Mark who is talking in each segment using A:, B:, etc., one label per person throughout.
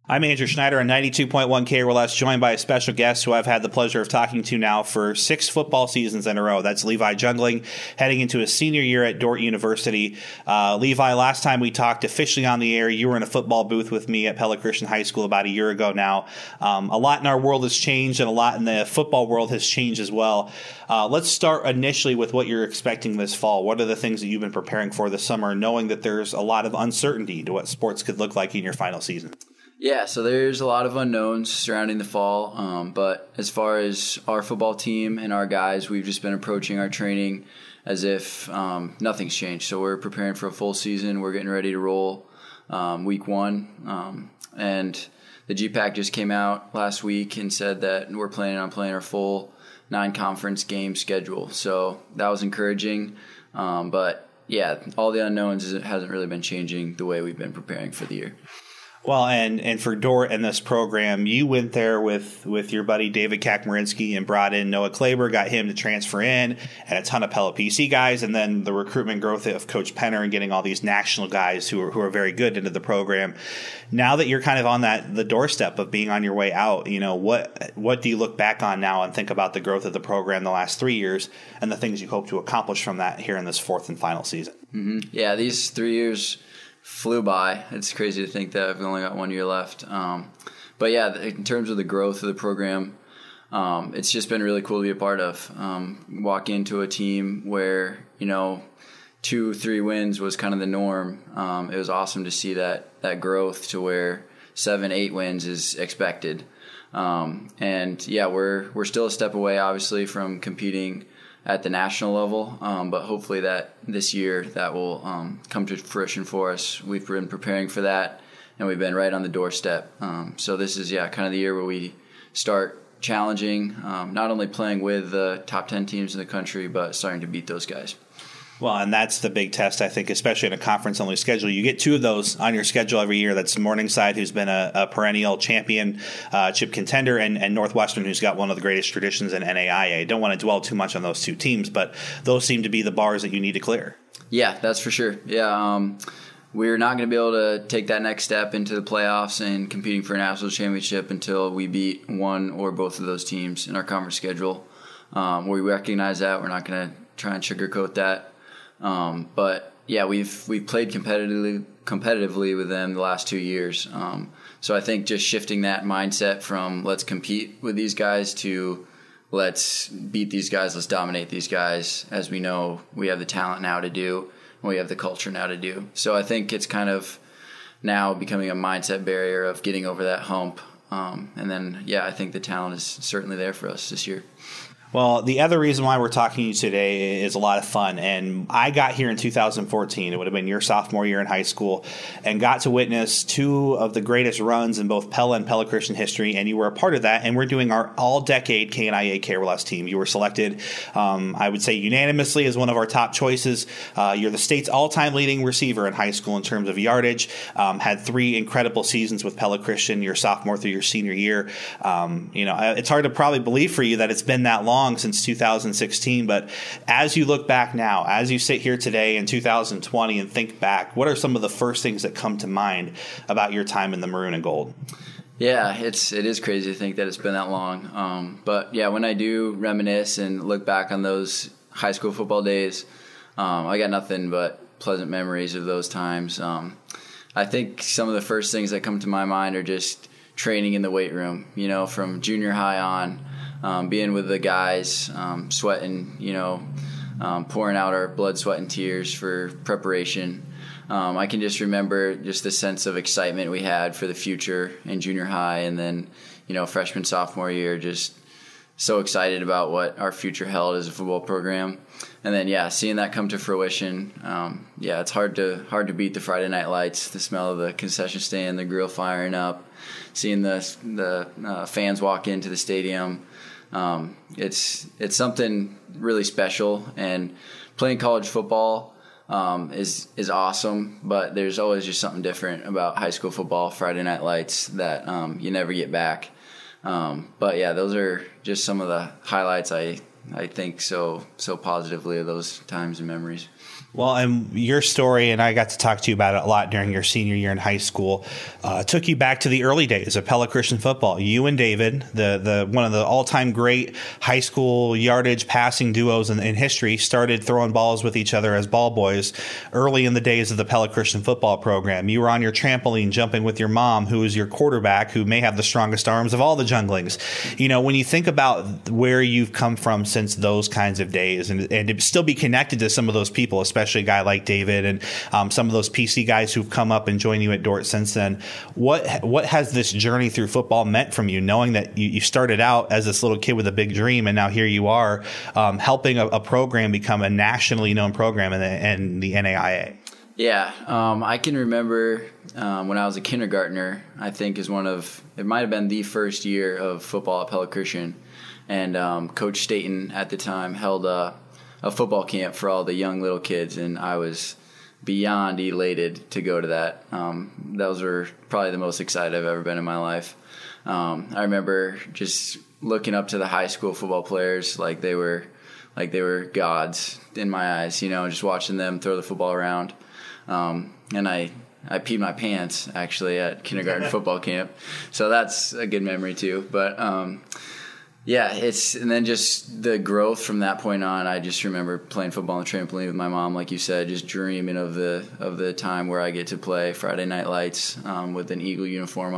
A: I'm Andrew Schneider on 92.1 KRLS, joined by a special guest who I've had the pleasure of talking to now for 6 football seasons in a row. That's Levi Jungling, heading into his senior year at Dordt University. Levi, last time we talked officially on the air, you were in a football booth with me at Pella Christian High School about a year ago now. A lot in our world has changed, and a lot in the football world has changed as well. Let's start initially with what you're expecting this fall. What are the things that you've been preparing for this summer, knowing that there's a lot of uncertainty to what sports could look like in your final season?
B: Yeah, so there's a lot of unknowns surrounding the fall, but as far as our football team and our guys, we've just been approaching our training as if nothing's changed. So we're preparing for a full season. We're getting ready to roll week 1, and the GPAC just came out last week and said that we're planning on playing our full 9-conference game schedule. So that was encouraging, but yeah, all the unknowns, it hasn't really been changing the way we've been preparing for the year.
A: Well, and for Dordt and this program, you went there with your buddy David Kakmarinsky and brought in Noah Klaber, got him to transfer in, and a ton of Pella PC guys, and then the recruitment growth of Coach Penner and getting all these national guys who are very good into the program. Now that you're kind of on the doorstep of being on your way out, what do you look back on now and think about the growth of the program the last 3 years and the things you hope to accomplish from that here in this 4th and final season?
B: Mm-hmm. Yeah, these 3 years flew by. It's crazy to think that I've only got 1 year left. But yeah, in terms of the growth of the program, it's just been really cool to be a part of. Walk into a team where, 2-3 wins was kind of the norm. It was awesome to see that growth to where 7-8 wins is expected. And yeah, we're still a step away, obviously, from competing at the national level, but hopefully that this year that will come to fruition for us. We've been preparing for that, and we've been right on the doorstep. So this is, kind of the year where we start challenging, not only playing with the top 10 teams in the country, but starting to beat those guys.
A: Well, and that's the big test, I think, especially in a conference-only schedule. You get 2 of those on your schedule every year. That's Morningside, who's been a perennial championship contender, and Northwestern, who's got one of the greatest traditions in NAIA. Don't want to dwell too much on those 2 teams, but those seem to be the bars that you need to clear. Yeah,
B: that's for sure. Yeah, we're not going to be able to take that next step into the playoffs and competing for a national championship until we beat one or both of those teams in our conference schedule. We recognize that. We're not going to try and sugarcoat that. But yeah, we've played competitively with them the last 2 years. So I think just shifting that mindset from let's compete with these guys to let's beat these guys, let's dominate these guys, as we know we have the talent now to do, and we have the culture now to do. So I think it's kind of now becoming a mindset barrier of getting over that hump. And then, I think the talent is certainly there for us this year.
A: Well, the other reason why we're talking to you today is a lot of fun. And I got here in 2014. It would have been your sophomore year in high school, and got to witness 2 of the greatest runs in both Pella and Pella Christian history. And you were a part of that. And we're doing our all-decade KNIA KRLS team. You were selected, I would say, unanimously as one of our top choices. You're the state's all-time leading receiver in high school in terms of yardage. Had 3 incredible seasons with Pella Christian, your sophomore through your senior year. It's hard to probably believe for you that it's been that long since 2016, but as you look back now, as you sit here today in 2020 and think back, what are some of the first things that come to mind about your time in the maroon and gold?
B: Yeah, it is crazy to think that it's been that long. But yeah, when I do reminisce and look back on those high school football days, I got nothing but pleasant memories of those times. I think some of the first things that come to my mind are just training in the weight room, from junior high on. Being with the guys, sweating, pouring out our blood, sweat, and tears for preparation. I can just remember just the sense of excitement we had for the future in junior high, and then, freshman, sophomore year, just so excited about what our future held as a football program. And then, seeing that come to fruition, it's hard to beat the Friday night lights, the smell of the concession stand, the grill firing up, seeing the fans walk into the stadium. It's something really special, and playing college football is awesome, but there's always just something different about high school football, Friday night lights, that you never get back. But yeah, those are just some of the highlights I I think so positively of those times and memories.
A: Well, and your story, and I got to talk to you about it a lot during your senior year in high school, took you back to the early days of Pella Christian football. You and David, the one of the all-time great high school yardage passing duos in history, started throwing balls with each other as ball boys early in the days of the Pella Christian football program. You were on your trampoline jumping with your mom, who is your quarterback, who may have the strongest arms of all the junglings. You know, when you think about where you've come from since those kinds of days, and to still be connected to some of those people, especially a guy like David and some of those PC guys who've come up and joined you at Dordt since then. What has this journey through football meant from you, knowing that you started out as this little kid with a big dream, and now here you are helping a program become a nationally known program in the NAIA? Yeah,
B: I can remember when I was a kindergartner, I think it might have been the first year of football at Pella Christian, and Coach Staten at the time held a football camp for all the young little kids, and I was beyond elated to go to that. Those were probably the most excited I've ever been in my life. I remember just looking up to the high school football players like they were gods in my eyes, just watching them throw the football around. And I peed my pants actually at kindergarten football camp, so that's a good memory too. But yeah, and then just the growth from that point on. I just remember playing football on the trampoline with my mom, like you said, just dreaming of the time where I get to play Friday Night Lights with an Eagle uniform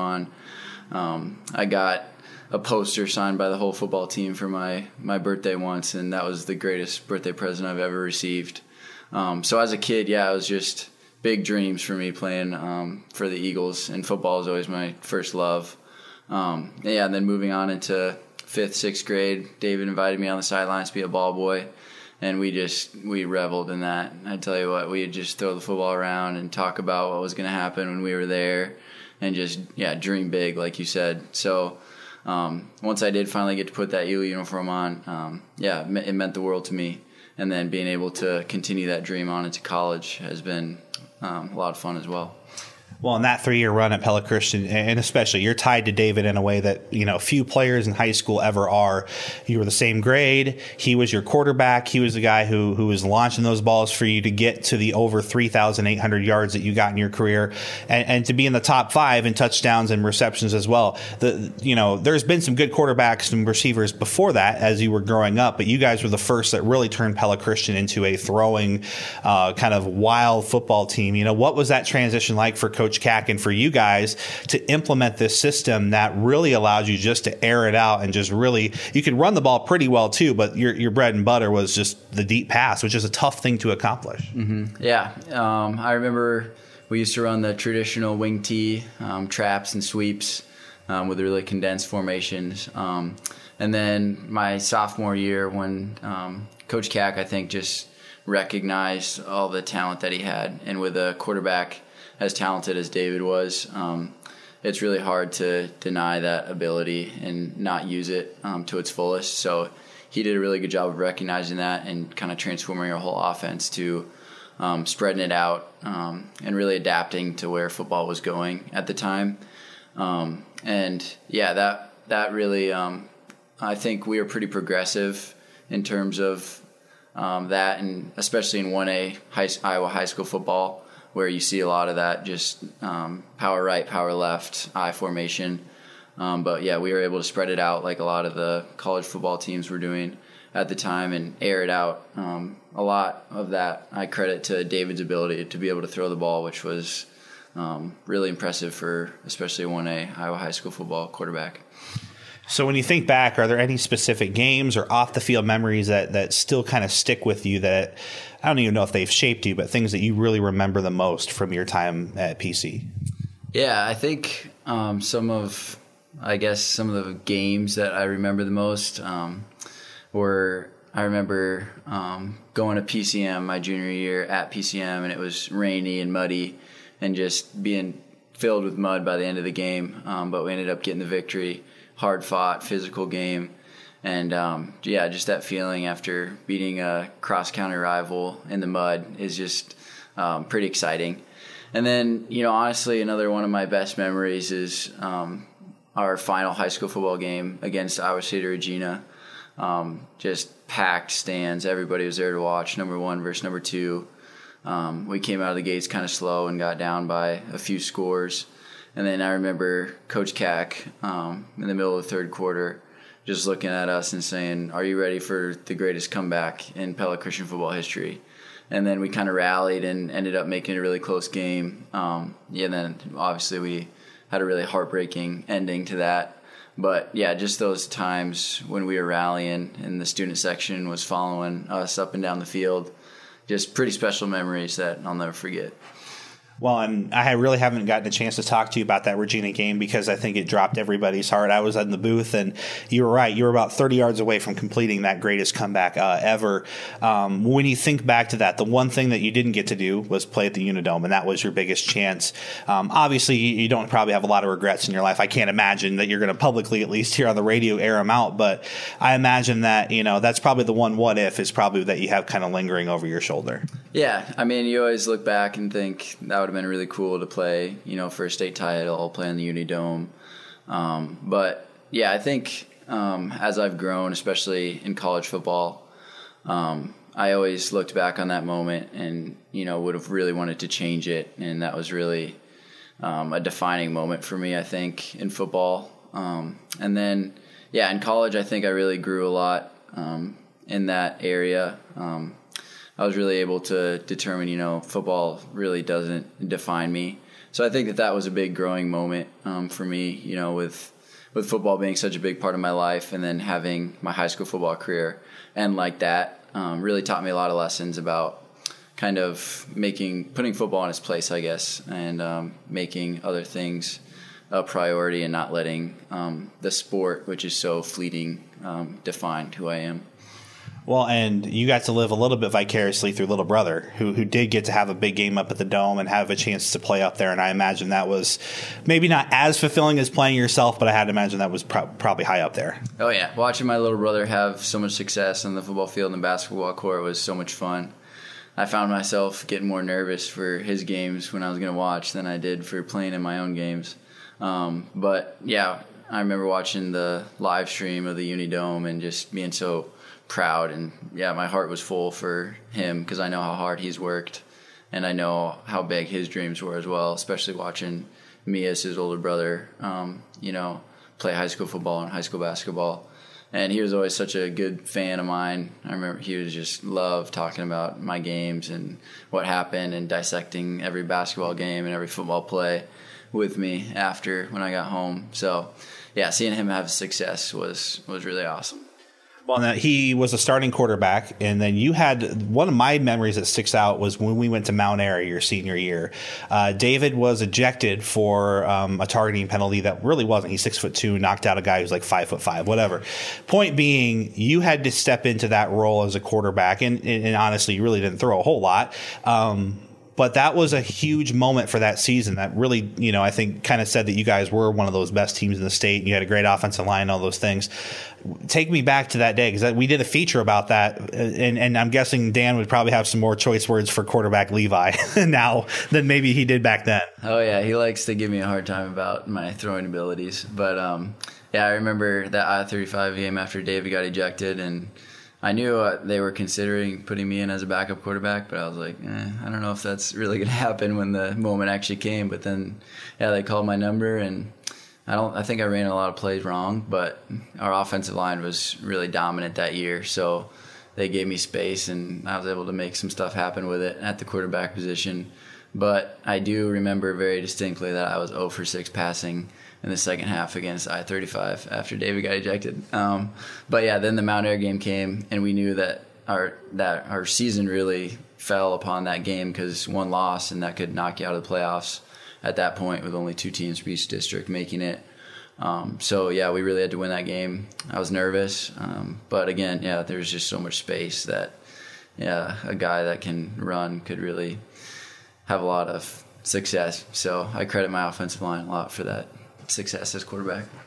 B: on. I got a poster signed by the whole football team for my birthday once, and that was the greatest birthday present I've ever received. So as a kid, it was just big dreams for me playing for the Eagles, and football is always my first love. And then moving on into 5th, 6th grade, David invited me on the sidelines to be a ball boy, and we reveled in that. I tell you what, we'd just throw the football around and talk about what was going to happen when we were there, and just dream big, like you said. So once I did finally get to put that Eagle uniform on, it meant the world to me. And then being able to continue that dream on into college has been a lot of fun as well.
A: Well, in that 3-year run at Pella Christian, and especially, you're tied to David in a way that, few players in high school ever are. You were the same grade. He was your quarterback. He was the guy who was launching those balls for you to get to the over 3,800 yards that you got in your career, and to be in the top 5 in touchdowns and receptions as well. There's been some good quarterbacks and receivers before that as you were growing up, but you guys were the first that really turned Pella Christian into a throwing kind of wild football team. What was that transition like for Coach Cack and for you guys to implement this system that really allows you just to air it out and just really, you could run the ball pretty well too, but your bread and butter was just the deep pass, which is a tough thing to accomplish.
B: Mm-hmm. Yeah. I remember we used to run the traditional wing tee, traps and sweeps with really condensed formations. And then my sophomore year when Coach Cack, I think, just recognized all the talent that he had, and with a quarterback as talented as David was, it's really hard to deny that ability and not use it to its fullest. So he did a really good job of recognizing that and kind of transforming our whole offense to spreading it out and really adapting to where football was going at the time. That really, I think we were pretty progressive in terms of that, and especially in 1A Iowa high school football, where you see a lot of that, just power right, power left, I formation. But we were able to spread it out like a lot of the college football teams were doing at the time and air it out. A lot of that I credit to David's ability to be able to throw the ball, which was really impressive for especially a 1A Iowa high school football quarterback.
A: So when you think back, are there any specific games or off-the-field memories that still kind of stick with you that, I don't even know if they've shaped you, but things that you really remember the most from your time at PC?
B: Yeah, I think some of the games that I remember the most were, I remember going to PCM my junior year at PCM, and it was rainy and muddy and just being filled with mud by the end of the game, but we ended up getting the victory. Hard-fought, physical game, and just that feeling after beating a cross-county rival in the mud is just pretty exciting. And then, honestly, another one of my best memories is our final high school football game against Iowa State or Regina. Just packed stands. Everybody was there to watch number 1 versus number 2. We came out of the gates kind of slow and got down by a few scores. And then I remember Coach Cack in the middle of the third quarter just looking at us and saying, "Are you ready for the greatest comeback in Pella Christian football history?" And then we kind of rallied and ended up making a really close game. Then obviously we had a really heartbreaking ending to that. But, yeah, just those times when we were rallying and the student section was following us up and down the field, just pretty special memories that I'll never forget.
A: Well, and I really haven't gotten a chance to talk to you about that Regina game because I think it dropped everybody's heart. I was in the booth, and you were right. You were about 30 yards away from completing that greatest comeback ever. When you think back to that, the one thing that you didn't get to do was play at the Unidome, and that was your biggest chance. Obviously, you don't probably have a lot of regrets in your life. I can't imagine that you're going to publicly, at least here on the radio, air them out. But I imagine that, that's probably the one what if is probably that you have kind of lingering over your shoulder.
B: Yeah, I mean, you always look back and think that would have been really cool to play, for a state title, play in the Unidome. But, yeah, I think as I've grown, especially in college football, I always looked back on that moment and, would have really wanted to change it. And that was really a defining moment for me, I think, in football. And then, yeah, in college, I think I really grew a lot in that area. I was really able to determine, football really doesn't define me. So I think that was a big growing moment for me, with football being such a big part of my life and then having my high school football career. And like that really taught me a lot of lessons about kind of putting football in its place, I guess, and making other things a priority and not letting the sport, which is so fleeting, define who I am.
A: Well, and you got to live a little bit vicariously through little brother, who did get to have a big game up at the Dome and have a chance to play up there. And I imagine that was maybe not as fulfilling as playing yourself, but I had to imagine that was probably high up there.
B: Oh, yeah. Watching my little brother have so much success on the football field and the basketball court was so much fun. I found myself getting more nervous for his games when I was going to watch than I did for playing in my own games. But, yeah, I remember watching the live stream of the Unidome and just being so proud, and yeah, my heart was full for him because I know how hard he's worked and I know how big his dreams were as well, especially watching me as his older brother play high school football and high school basketball. And he was always such a good fan of mine. I remember he was just loved talking about my games and what happened and dissecting every basketball game and every football play with me after when I got home. So yeah, seeing him have success was really awesome.
A: Well, now, he was a starting quarterback, and then you had one of my memories that sticks out was when we went to Mount Airy your senior year. David was ejected for a targeting penalty that really wasn't. He's 6'2", knocked out a guy who's like 5'5", whatever. Point being, you had to step into that role as a quarterback, and honestly, you really didn't throw a whole lot. But that was a huge moment for that season that really, I think kind of said that you guys were one of those best teams in the state. And you had a great offensive line, all those things. Take me back to that day because we did a feature about that. And I'm guessing Dan would probably have some more choice words for quarterback Levi now than maybe he did back then.
B: Oh, yeah. He likes to give me a hard time about my throwing abilities. But, yeah, I remember that I-35 game after David got ejected, and I knew they were considering putting me in as a backup quarterback, but I was like, I don't know if that's really going to happen when the moment actually came. But then, yeah, they called my number, and I think I ran a lot of plays wrong, but our offensive line was really dominant that year. So they gave me space, and I was able to make some stuff happen with it at the quarterback position. But I do remember very distinctly that I was 0 for 6 passing in the second half against I-35 after David got ejected. But yeah, then the Mount Airy game came, and we knew that our season really fell upon that game because one loss, and that could knock you out of the playoffs at that point with only 2 teams from each district making it. So yeah, we really had to win that game. I was nervous, but again, yeah, there's just so much space that a guy that can run could really have a lot of success. So I credit my offensive line a lot for that success as quarterback.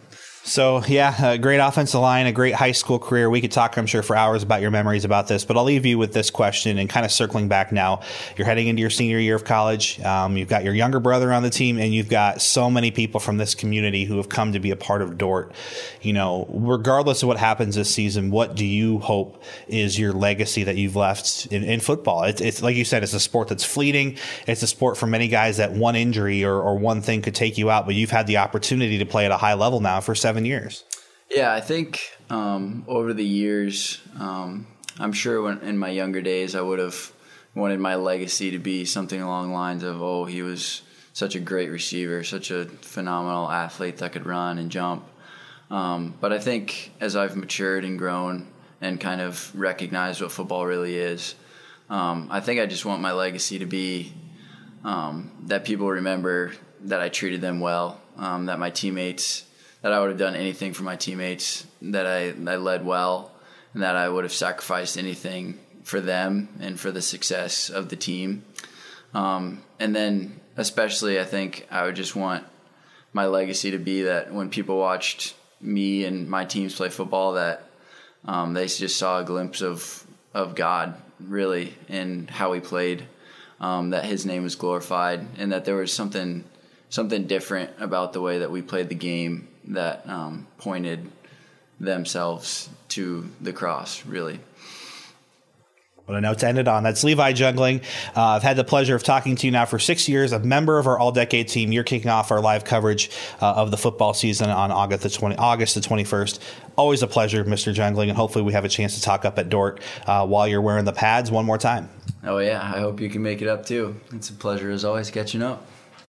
A: So, yeah, a great offensive line, a great high school career. We could talk, I'm sure, for hours about your memories about this, but I'll leave you with this question and kind of circling back now. You're heading into your senior year of college. You've got your younger brother on the team, and you've got so many people from this community who have come to be a part of Dordt. You know, regardless of what happens this season, what do you hope is your legacy that you've left in football? It's like you said, it's a sport that's fleeting. It's a sport for many guys that one injury or one thing could take you out, but you've had the opportunity to play at a high level now for 7 years.
B: Yeah, I think over the years, I'm sure in my younger days I would have wanted my legacy to be something along the lines of, oh, he was such a great receiver, such a phenomenal athlete that could run and jump. But I think as I've matured and grown and kind of recognized what football really is, I think I just want my legacy to be that people remember that I treated them well, that my teammates, that I would have done anything for my teammates, that I led well, and that I would have sacrificed anything for them and for the success of the team. And then especially I think I would just want my legacy to be that when people watched me and my teams play football, that they just saw a glimpse of God, really, in how we played, that his name was glorified, and that there was something different about the way that we played the game that pointed themselves to the cross, really.
A: What a note to end it on. That's Levi Jungling. I've had the pleasure of talking to you now for 6 years, a member of our all-decade team. You're kicking off our live coverage of the football season on August the 21st. Always a pleasure, Mr. Jungling, and hopefully we have a chance to talk up at Dordt while you're wearing the pads one more time.
B: Oh, yeah. I hope you can make it up, too. It's a pleasure, as always, catching up.